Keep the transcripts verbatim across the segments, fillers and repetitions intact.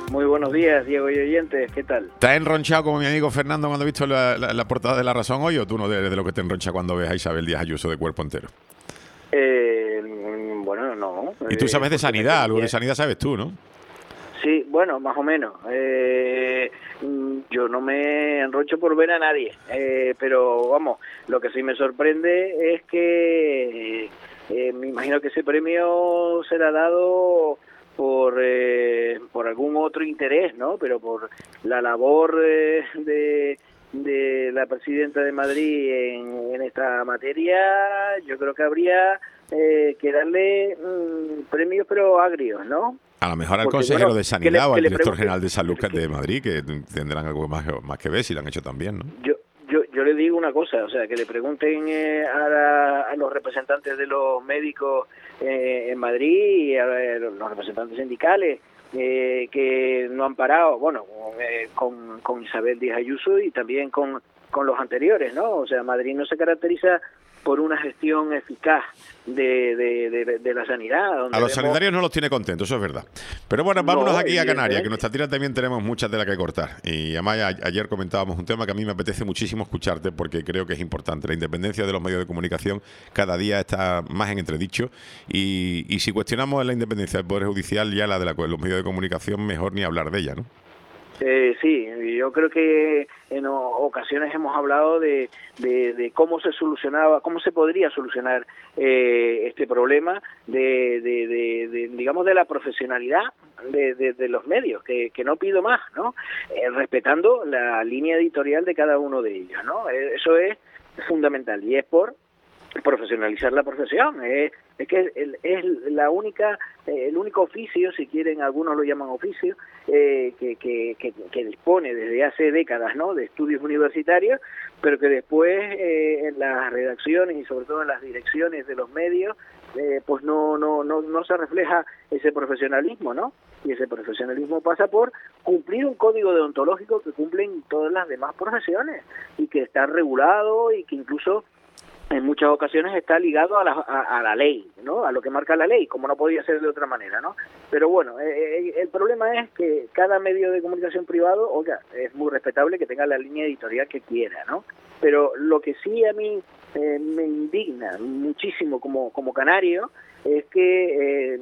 Muy buenos días, Diego y oyentes, ¿qué tal? ¿Te has enronchado como mi amigo Fernando cuando ha visto la, la, la portada de La Razón hoy, o tú no eres de lo que te enroncha cuando ves a Isabel Díaz Ayuso de cuerpo entero? Eh, bueno, no. Y tú sabes eh, de sanidad, algo de sanidad sabes tú, ¿no? Sí, bueno, más o menos. Eh, yo no me enrocho por ver a nadie, eh, pero vamos, lo que sí me sorprende es que eh, me imagino que ese premio será dado por eh, por algún otro interés, ¿no? Pero por la labor eh, de de la presidenta de Madrid en, en esta materia, yo creo que habría eh, que darle mmm, premios pero agrios, ¿no? A lo mejor al Porque, consejero bueno, de que le, Sanidad o que al le director pregunte, general de Salud que, de Madrid, que tendrán algo más, más que ver si lo han hecho también, ¿no? Yo, yo, yo le digo una cosa, o sea, que le pregunten eh, a, la, a los representantes de los médicos eh, en Madrid y a los representantes sindicales eh, que no han parado, bueno, eh, con, con Isabel Díaz Ayuso y también con, con los anteriores, ¿no? O sea, Madrid no se caracteriza por una gestión eficaz de, de, de, de la sanidad. Donde a los vemos... sanitarios no los tiene contentos, eso es verdad. Pero bueno, vámonos no, aquí a Canarias, que nuestra tira también tenemos muchas de las que cortar. Y además a, ayer comentábamos un tema que a mí me apetece muchísimo escucharte porque creo que es importante. La independencia de los medios de comunicación cada día está más en entredicho y, y si cuestionamos la independencia del Poder Judicial, ya la de la, los medios de comunicación, mejor ni hablar de ella, ¿no? Eh, sí, yo creo que en ocasiones hemos hablado de, de, de cómo se solucionaba, cómo se podría solucionar eh, este problema de, de, de, de, digamos, de la profesionalidad de, de, de los medios, que, que no pido más, ¿no? Eh, respetando la línea editorial de cada uno de ellos, ¿no? Eh, eso es fundamental y es por profesionalizar la profesión. Eh, es que es, es la única, eh, el único oficio, si quieren, algunos lo llaman oficio, eh, que, que, que, que dispone desde hace décadas, ¿no?, de estudios universitarios, pero que después eh, en las redacciones y sobre todo en las direcciones de los medios, eh, pues no, no, no, no se refleja ese profesionalismo, ¿no? Y ese profesionalismo pasa por cumplir un código deontológico que cumplen todas las demás profesiones y que está regulado y que incluso en muchas ocasiones está ligado a la, a, a la ley, ¿no? A lo que marca la ley, como no podía ser de otra manera, ¿no? Pero bueno, eh, el problema es que cada medio de comunicación privado, oiga, es muy respetable que tenga la línea editorial que quiera, ¿no? Pero lo que sí a mí eh, me indigna muchísimo como, como canario es que eh,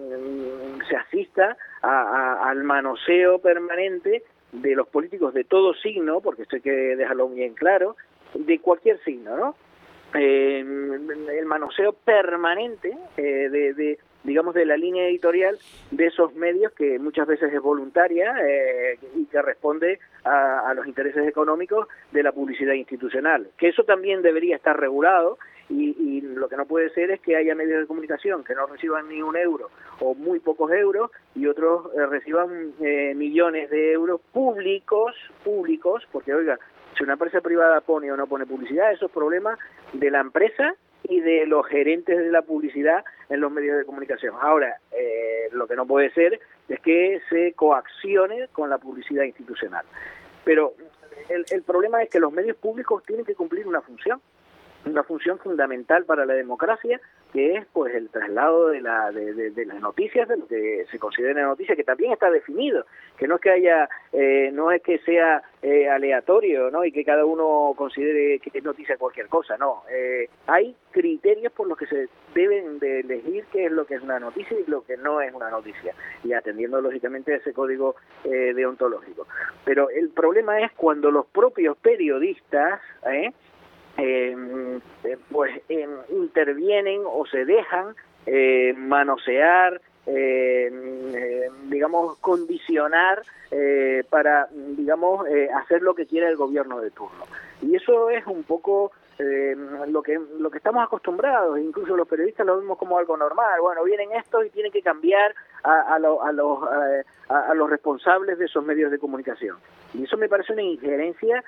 se asista a, a, al manoseo permanente de los políticos de todo signo, porque esto hay que dejarlo bien claro, de cualquier signo, ¿no? Eh, el manoseo permanente eh, de, de, digamos, de la línea editorial de esos medios que muchas veces es voluntaria eh, y que responde a, a los intereses económicos de la publicidad institucional, que eso también debería estar regulado y, y lo que no puede ser es que haya medios de comunicación que no reciban ni un euro o muy pocos euros y otros eh, reciban eh, millones de euros públicos, públicos, porque oiga, si una empresa privada pone o no pone publicidad, eso es problema de la empresa y de los gerentes de la publicidad en los medios de comunicación. Ahora, eh, lo que no puede ser es que se coaccione con la publicidad institucional. Pero el, el problema es que los medios públicos tienen que cumplir una función, una función fundamental para la democracia, que es pues el traslado de, la, de, de, de las noticias, de lo que se considera noticia, que también está definido, que no es que haya, eh, no es que sea eh, aleatorio, ¿no? Y que cada uno considere que es noticia cualquier cosa, no. Eh, hay criterios por los que se deben de elegir qué es lo que es una noticia y lo que no es una noticia, y atendiendo lógicamente a ese código eh, deontológico. Pero el problema es cuando los propios periodistas, ¿eh? Eh, eh, pues eh, intervienen o se dejan eh, manosear, eh, eh, digamos, condicionar eh, para, digamos, eh, hacer lo que quiera el gobierno de turno. Y eso es un poco eh, lo que lo que estamos acostumbrados, incluso los periodistas lo vemos como algo normal. Bueno, vienen estos y tienen que cambiar a, a, lo, a, los, a, a los responsables de esos medios de comunicación. Y eso me parece una injerencia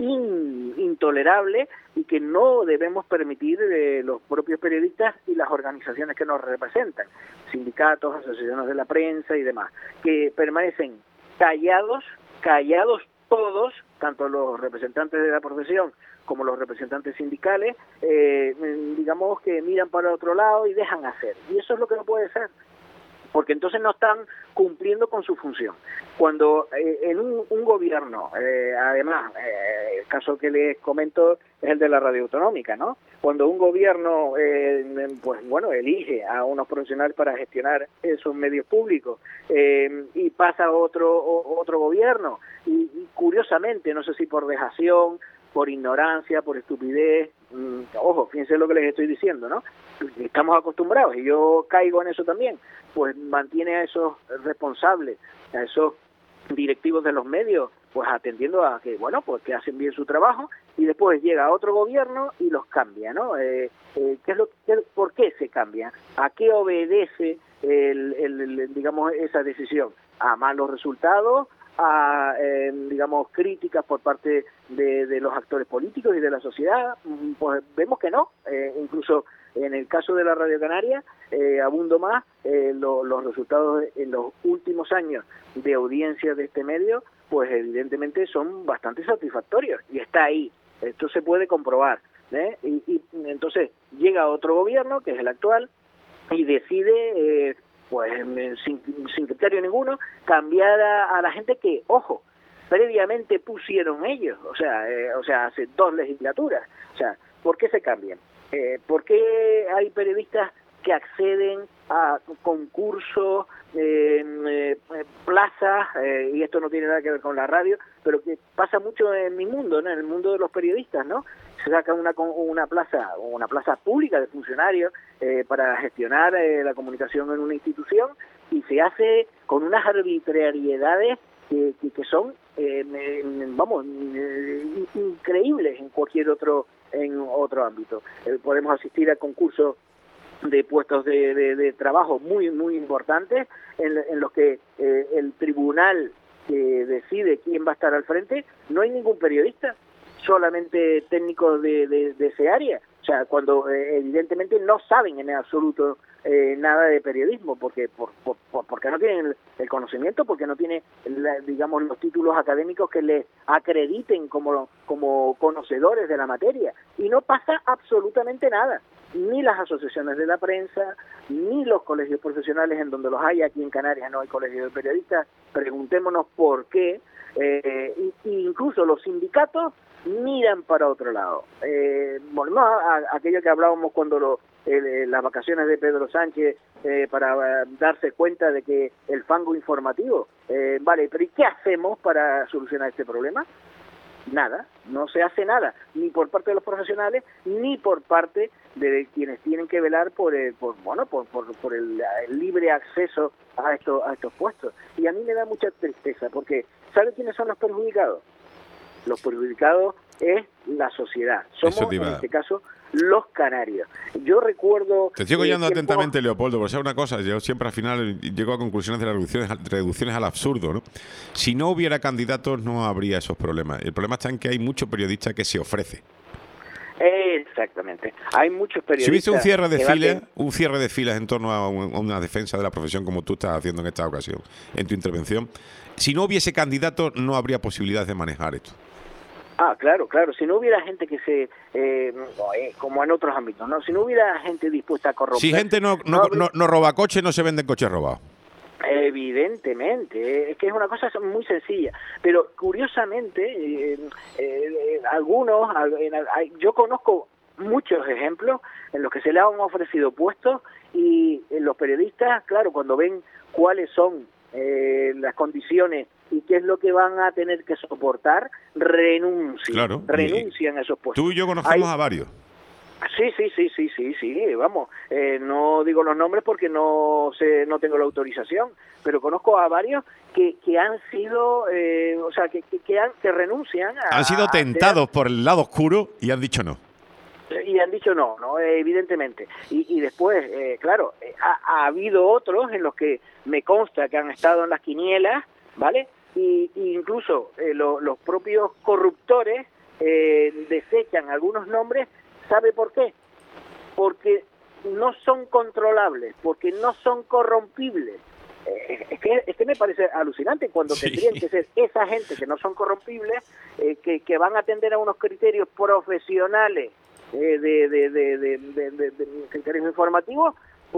In, intolerable y que no debemos permitir de los propios periodistas y las organizaciones que nos representan, sindicatos, asociaciones de la prensa y demás, que permanecen callados, callados todos, tanto los representantes de la profesión como los representantes sindicales, eh, digamos que miran para otro lado y dejan hacer. Y eso es lo que no puede ser. porque entonces no están cumpliendo con su función. Cuando eh, en un, un gobierno, eh, además, eh, el caso que les comento es el de la radio autonómica, ¿no? Cuando un gobierno, eh, pues bueno, elige a unos profesionales para gestionar esos medios públicos eh, y pasa otro otro gobierno y, y curiosamente, no sé si por dejación, por ignorancia, por estupidez, mmm, ojo, fíjense lo que les estoy diciendo, ¿no? Estamos acostumbrados y yo caigo en eso también, pues mantiene a esos responsables, a esos directivos de los medios, pues atendiendo a que, bueno, pues que hacen bien su trabajo y después llega otro gobierno y los cambia, ¿no? Eh, eh, ¿qué es lo, qué, ¿Por qué se cambia? ¿A qué obedece, el, el, el, digamos, esa decisión? ¿A malos resultados? ¿A, eh, digamos, críticas por parte de, de los actores políticos y de la sociedad? Pues vemos que no, eh, incluso en el caso de la Radio Canaria, eh, abundo más, eh, lo, los resultados en los últimos años de audiencia de este medio, pues evidentemente son bastante satisfactorios, y está ahí, esto se puede comprobar, ¿eh? Y, y entonces llega otro gobierno, que es el actual, y decide, eh, pues sin, sin criterio ninguno, cambiar a, a la gente que, ojo, previamente pusieron ellos, o sea, eh, o sea, hace dos legislaturas. O sea, ¿por qué se cambian? Eh, ¿Por qué hay periodistas que acceden a concursos, eh, eh, plazas, eh, y esto no tiene nada que ver con la radio, pero que pasa mucho en mi mundo, ¿no? En el mundo de los periodistas, ¿no? Se saca una una plaza, una plaza pública de funcionarios eh, para gestionar eh, la comunicación en una institución, y se hace con unas arbitrariedades que, que, que son, eh, vamos, eh, increíbles en cualquier otro en otro ámbito. Eh, podemos asistir a concursos de puestos de, de, de trabajo muy muy importantes en, en los que eh, el tribunal que decide quién va a estar al frente, no hay ningún periodista, solamente técnicos de, de, de ese área. O sea, cuando eh, evidentemente no saben en absoluto eh, nada de periodismo, porque por, por, por, porque no tienen el, el conocimiento, porque no tienen, la, digamos, los títulos académicos que les acrediten como, como conocedores de la materia. Y no pasa absolutamente nada. Ni las asociaciones de la prensa, ni los colegios profesionales, en donde los hay. Aquí en Canarias no hay colegios de periodistas, preguntémonos por qué. Eh, y, y incluso los sindicatos miran para otro lado. Eh, volvemos a, a aquello que hablábamos cuando lo, eh, las vacaciones de Pedro Sánchez, eh, para eh, darse cuenta de que el fango informativo, eh, vale, pero ¿y qué hacemos para solucionar este problema? Nada, no se hace nada, ni por parte de los profesionales, ni por parte de quienes tienen que velar por el, por, bueno, por, por, por el, el libre acceso a estos, a estos puestos. Y a mí me da mucha tristeza, porque ¿saben quiénes son los perjudicados? Los perjudicados es la sociedad. Somos, en este caso, los canarios. Yo recuerdo... Te estoy oyendo eh, atentamente, tiempo... Leopoldo, por ser una cosa, yo siempre al final llego a conclusiones de las reducciones, reducciones al absurdo, ¿no? Si no hubiera candidatos, no habría esos problemas. El problema está en que hay muchos periodistas que se ofrecen. Exactamente. Hay muchos periodistas... Si hubiese un cierre de filas, de... un cierre de filas en torno a, un, a una defensa de la profesión, como tú estás haciendo en esta ocasión, en tu intervención, si no hubiese candidatos, no habría posibilidades de manejar esto. Ah, claro, claro. Si no hubiera gente que se, eh, como en otros ámbitos, ¿no? Si no hubiera gente dispuesta a corromper... Si gente no, no, no, habría... no, no roba coches, no se venden coches robados. Evidentemente, es que es una cosa muy sencilla. Pero curiosamente, eh, eh, algunos, yo conozco muchos ejemplos en los que se le han ofrecido puestos y los periodistas, claro, cuando ven cuáles son eh, las condiciones y qué es lo que van a tener que soportar, renuncian, claro, renuncian a esos puestos. Tú y yo conocemos Hay, a varios. Sí, sí, sí, sí, sí, sí, vamos, eh, no digo los nombres porque no sé, no tengo la autorización, pero conozco a varios que, que han sido, eh, o sea, que, que, que, han, que renuncian a... Han sido tentados a ser, por el lado oscuro y han dicho no. Y han dicho no, no, evidentemente. Y, y después, eh, claro, ha, ha habido otros en los que me consta que han estado en las quinielas, ¿vale? Y, y incluso eh, lo, los propios corruptores eh, desechan algunos nombres. ¿Sabe por qué? Porque no son controlables, porque no son corrompibles. Eh, es, que, es que me parece alucinante cuando sí. tendrían que ser esa gente que no son corrompibles, eh, que, que van a atender a unos criterios profesionales, eh, de, de, de, de, de, de, de criterios informativos, pues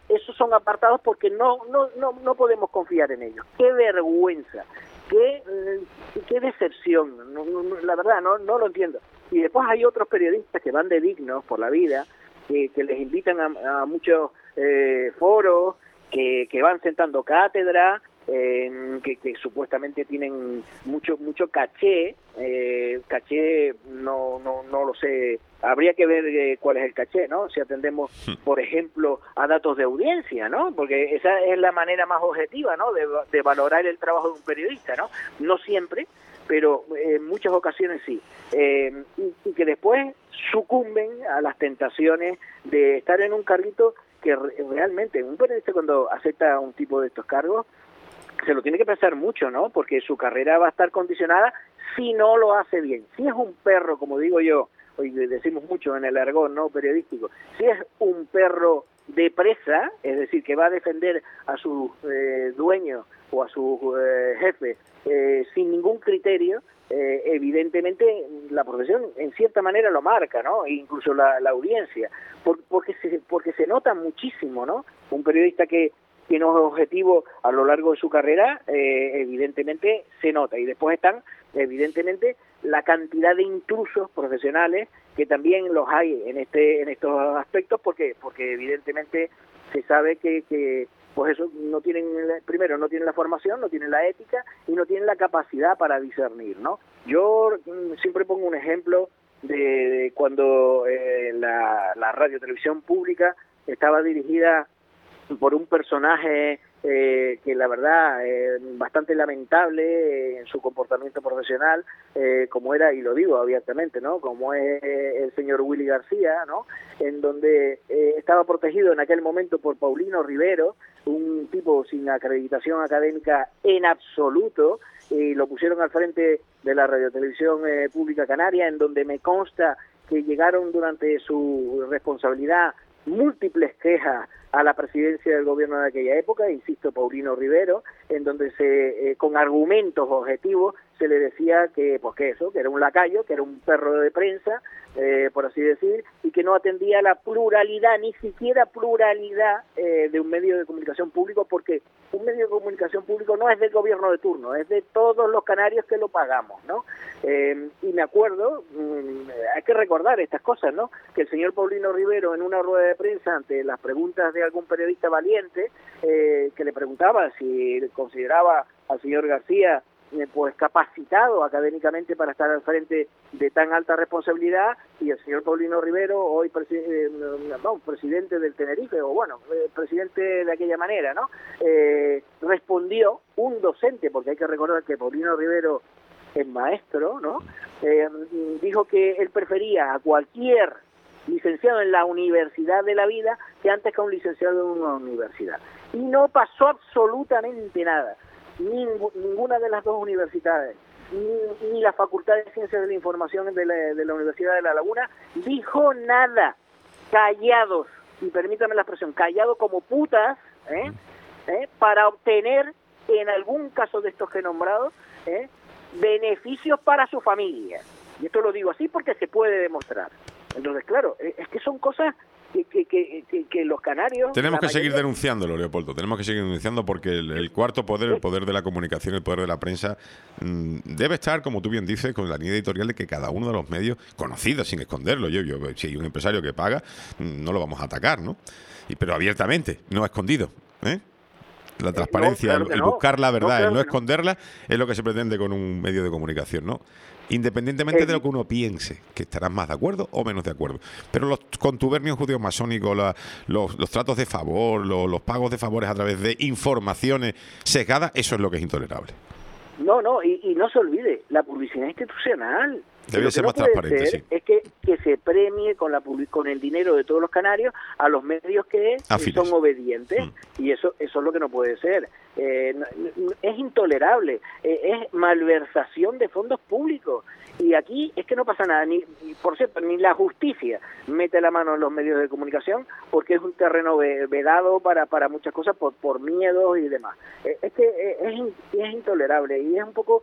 esos son apartados porque no no no, no podemos confiar en ellos. ¡Qué vergüenza! ¡Qué, qué decepción! No, no, la verdad, no no lo entiendo. Y después hay otros periodistas que van de dignos por la vida, que, que les invitan a, a muchos eh, foros, que, que van sentando cátedra, eh, que, que supuestamente tienen mucho mucho caché, eh, caché no no no lo sé, habría que ver eh, cuál es el caché, ¿no? Si atendemos, por ejemplo, a datos de audiencia, ¿no? Porque esa es la manera más objetiva, ¿no? De, de valorar el trabajo de un periodista, ¿no? No siempre, pero en muchas ocasiones sí, eh, y, y que después sucumben a las tentaciones de estar en un carrito que re realmente un periodista cuando acepta un tipo de estos cargos se lo tiene que pensar mucho, ¿no? Porque su carrera va a estar condicionada si no lo hace bien. Si es un perro, como digo yo, hoy decimos mucho en el argot, ¿no?, periodístico, si es un perro de presa, es decir, que va a defender a sus eh, dueños o a sus eh, jefes eh, sin ningún criterio, eh, evidentemente la profesión en cierta manera lo marca, ¿no? E incluso la, la audiencia, por, porque se porque se nota muchísimo, ¿no? Un periodista que que no es objetivo a lo largo de su carrera, eh, evidentemente se nota. Y después están, evidentemente, la cantidad de intrusos profesionales, que también los hay en este en estos aspectos, porque porque evidentemente se sabe que, que pues eso, no tienen, primero, no tienen la formación, no tienen la ética y no tienen la capacidad para discernir, ¿no? Yo mm, siempre pongo un ejemplo de, de cuando eh, la, la radio televisión pública estaba dirigida por un personaje eh, que la verdad eh, bastante lamentable eh, en su comportamiento profesional, eh, como era, y lo digo abiertamente, ¿no?, como es eh, el señor Willy García, ¿no?, en donde eh, estaba protegido en aquel momento por Paulino Rivero, un tipo sin acreditación académica en absoluto, y lo pusieron al frente de la radiotelevisión eh, pública canaria, en donde me consta que llegaron durante su responsabilidad múltiples quejas a la presidencia del gobierno de aquella época, insisto, Paulino Rivero, en donde se eh, con argumentos objetivos se le decía que, pues que eso, que era un lacayo, que era un perro de prensa, eh, por así decir, y que no atendía a la pluralidad, ni siquiera pluralidad eh, de un medio de comunicación público, porque un medio de comunicación público no es del gobierno de turno, es de todos los canarios que lo pagamos, ¿no? Eh, y me acuerdo, mmm, hay que recordar estas cosas, ¿no?, que el señor Paulino Rivero, en una rueda de prensa, ante las preguntas de algún periodista valiente, eh, que le preguntaba si consideraba al señor García eh, pues capacitado académicamente para estar al frente de tan alta responsabilidad, y el señor Paulino Rivero, hoy presi eh, no, presidente del Tenerife, o bueno, eh, presidente de aquella manera, ¿no?, eh, respondió, un docente, porque hay que recordar que Paulino Rivero es maestro, ¿no?, eh, dijo que él prefería a cualquier licenciado en la universidad de la vida que antes que a un licenciado en una universidad. Y no pasó absolutamente nada. Ningú, ninguna de las dos universidades, ni, ni la Facultad de Ciencias de la Información de la, de la Universidad de La Laguna, dijo nada. Callados, y permítame la expresión, callados como putas, ¿eh? ¿Eh? para obtener, en algún caso de estos que he nombrado, ¿eh?, beneficios para su familia. Y esto lo digo así porque se puede demostrar. Entonces, claro, es que son cosas que, que, que, que, que los canarios... Tenemos que mayoría... seguir denunciándolo, Leopoldo, tenemos que seguir denunciando, porque el, el cuarto poder, el poder de la comunicación, el poder de la prensa, mmm, debe estar, como tú bien dices, con la línea editorial de que cada uno de los medios, conocidos, sin esconderlo, yo, yo si hay un empresario que paga, no lo vamos a atacar, ¿no? Y, pero abiertamente, no escondido, ¿eh? La transparencia, eh, no, claro el, el buscar la verdad, no, claro el no esconderla, no. Es lo que se pretende con un medio de comunicación, ¿no? Independientemente eh, de lo que uno piense, que estarás más de acuerdo o menos de acuerdo. Pero los contubernios judíos masónicos, la, los, los tratos de favor, los, los pagos de favores a través de informaciones sesgadas, eso es lo que es intolerable. No, no, y, y no se olvide, la publicidad institucional. Debe ser no más transparente, ser sí. Es que, que se premie con la con el dinero de todos los canarios a los medios que Afiles. son obedientes, mm. y eso eso es lo que no puede ser. Eh, es intolerable, eh, es malversación de fondos públicos, y aquí es que no pasa nada, ni por cierto, ni la justicia mete la mano en los medios de comunicación, porque es un terreno vedado para, para muchas cosas por, por miedos y demás. Eh, es que eh, es, es intolerable y es un poco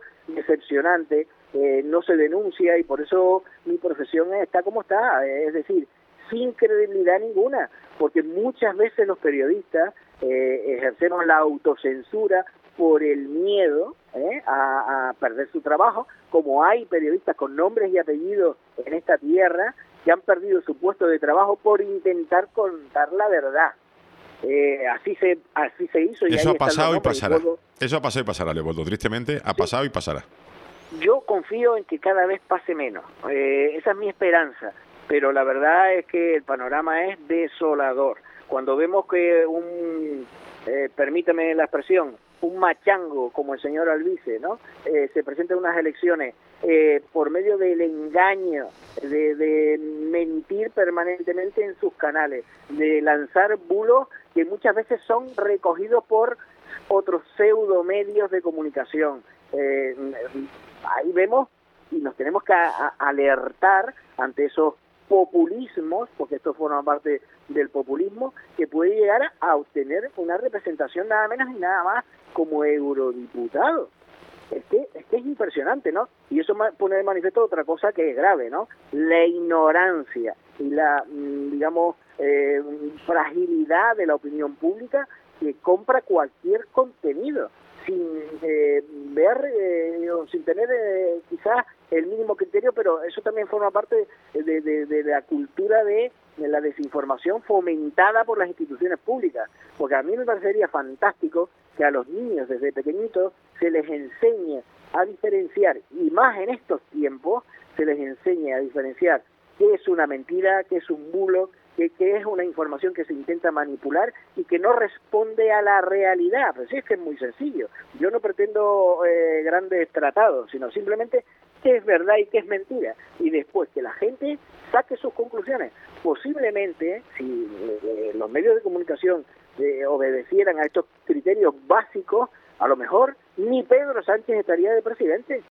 decepcionante. Eh, no se denuncia, y por eso mi profesión está como está, es decir, sin credibilidad ninguna, porque muchas veces los periodistas eh, ejercemos la autocensura por el miedo ¿eh? a, a perder su trabajo, como hay periodistas con nombres y apellidos en esta tierra que han perdido su puesto de trabajo por intentar contar la verdad. Eh, así se así se hizo. Y eso ahí ha pasado y pasará. Leopoldo. Eso ha pasado y pasará, Leopoldo. Tristemente ha sí. pasado y pasará. Yo confío en que cada vez pase menos. Eh, esa es mi esperanza. Pero la verdad es que el panorama es desolador. Cuando vemos que un, eh, permítame la expresión, un machango como el señor Albize, ¿no? Eh, se presenta en unas elecciones eh, por medio del engaño, de, de mentir permanentemente en sus canales, de lanzar bulos que muchas veces son recogidos por otros pseudo medios de comunicación. Eh, ahí vemos y nos tenemos que a, a alertar ante esos populismos, porque esto forma parte del populismo, que puede llegar a obtener una representación nada menos y nada más como eurodiputado. Es que, es que es impresionante, ¿no? Y eso pone de manifiesto otra cosa que es grave, ¿no? La ignorancia y la, digamos, eh, fragilidad de la opinión pública que compra cualquier contenido sin eh, ver eh, o sin tener eh, quizás el mínimo criterio, pero eso también forma parte de, de, de la cultura de, de la desinformación fomentada por las instituciones públicas, porque a mí me parecería fantástico que a los niños desde pequeñitos se les enseñe a diferenciar, y más en estos tiempos, se les enseñe a diferenciar qué es una mentira, qué es un bulo, que, que es una información que se intenta manipular y que no responde a la realidad. Pues sí, es que es muy sencillo. Yo no pretendo eh, grandes tratados, sino simplemente qué es verdad y qué es mentira. Y después que la gente saque sus conclusiones. Posiblemente, si eh, los medios de comunicación eh, obedecieran a estos criterios básicos, a lo mejor ni Pedro Sánchez estaría de presidente.